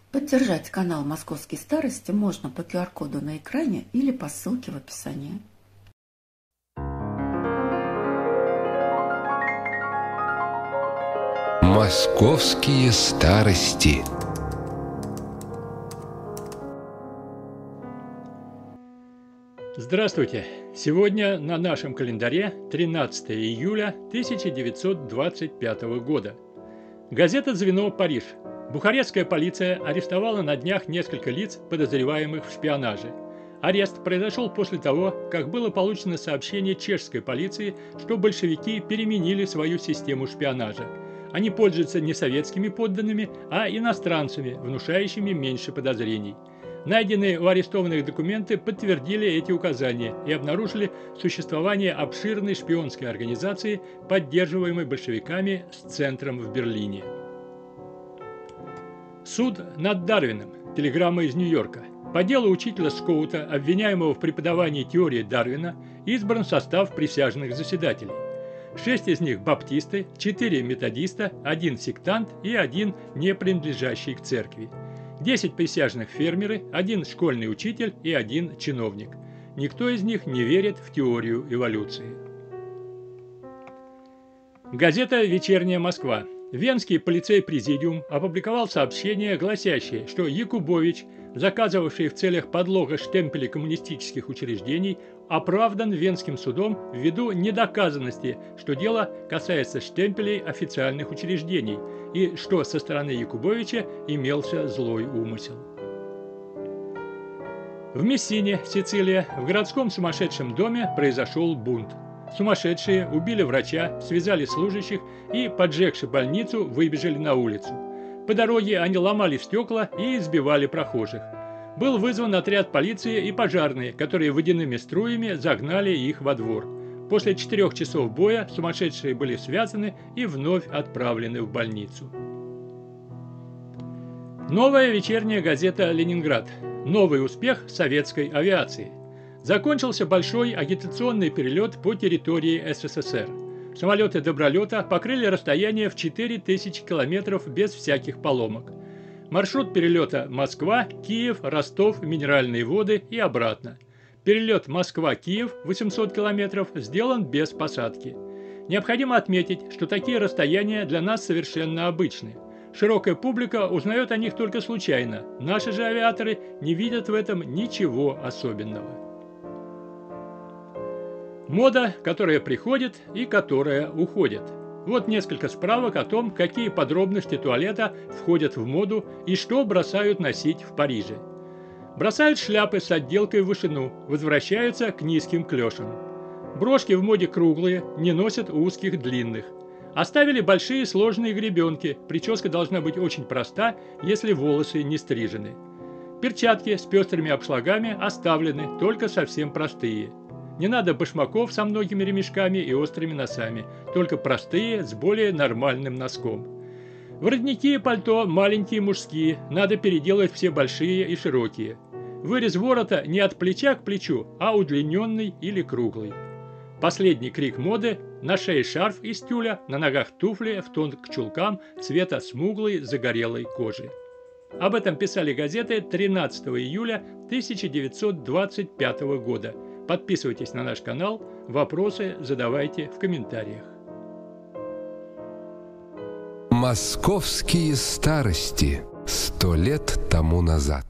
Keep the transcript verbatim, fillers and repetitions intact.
Поддержать канал «Московские старости» можно по ку ар-коду на экране или по ссылке в описании. Московские старости. Здравствуйте! Сегодня на нашем календаре тринадцатое июля тысяча девятьсот двадцать пятого года. Газета «Звено. Париж». Бухарестская полиция арестовала на днях несколько лиц, подозреваемых в шпионаже. Арест произошел после того, как было получено сообщение чешской полиции, что большевики переменили свою систему шпионажа. Они пользуются не советскими подданными, а иностранцами, внушающими меньше подозрений. Найденные у арестованных документы подтвердили эти указания и обнаружили существование обширной шпионской организации, поддерживаемой большевиками с центром в Берлине. Суд над Дарвином. Телеграмма из Нью-Йорка. По делу учителя Скоута, обвиняемого в преподавании теории Дарвина, избран состав присяжных заседателей. Шесть из них баптисты, четыре методиста, один сектант и один не принадлежащий к церкви. Десять присяжных фермеры, один школьный учитель и один чиновник. Никто из них не верит в теорию эволюции. Газета «Вечерняя Москва». Венский полицей-президиум опубликовал сообщение, гласящее, что Якубович, заказывавший в целях подлога штемпели коммунистических учреждений, оправдан Венским судом ввиду недоказанности, что дело касается штемпелей официальных учреждений и что со стороны Якубовича имелся злой умысел. В Мессине, Сицилия, в городском сумасшедшем доме произошел бунт. Сумасшедшие убили врача, связали служащих и, поджегши больницу, выбежали на улицу. По дороге они ломали стекла и избивали прохожих. Был вызван отряд полиции и пожарные, которые водяными струями загнали их во двор. После четырех часов боя сумасшедшие были связаны и вновь отправлены в больницу. Новая вечерняя газета «Ленинград». Новый успех советской авиации. Закончился большой агитационный перелет по территории эс эс эс эр. Самолеты Добролета покрыли расстояние в четыре тысячи километров без всяких поломок. Маршрут перелета Москва, Киев, Ростов, Минеральные воды и обратно. Перелет Москва-Киев восемьсот километров сделан без посадки. Необходимо отметить, что такие расстояния для нас совершенно обычны. Широкая публика узнает о них только случайно. Наши же авиаторы не видят в этом ничего особенного. Мода, которая приходит и которая уходит. Вот несколько справок о том, какие подробности туалета входят в моду и что бросают носить в Париже. Бросают шляпы с отделкой в вышину, возвращаются к низким клешам. Брошки в моде круглые, не носят узких длинных. Оставили большие сложные гребенки, прическа должна быть очень проста, если волосы не стрижены. Перчатки с пестрыми обшлагами оставлены, только совсем простые. Не надо башмаков со многими ремешками и острыми носами, только простые, с более нормальным носком. Воротники и пальто маленькие мужские, надо переделать все большие и широкие. Вырез ворота не от плеча к плечу, а удлиненный или круглый. Последний крик моды – на шее шарф из тюля, на ногах туфли в тон к чулкам цвета смуглой загорелой кожи. Об этом писали газеты тринадцатого июля тысяча девятьсот двадцать пятого года. Подписывайтесь на наш канал, вопросы задавайте в комментариях. Московские старости. Сто лет тому назад.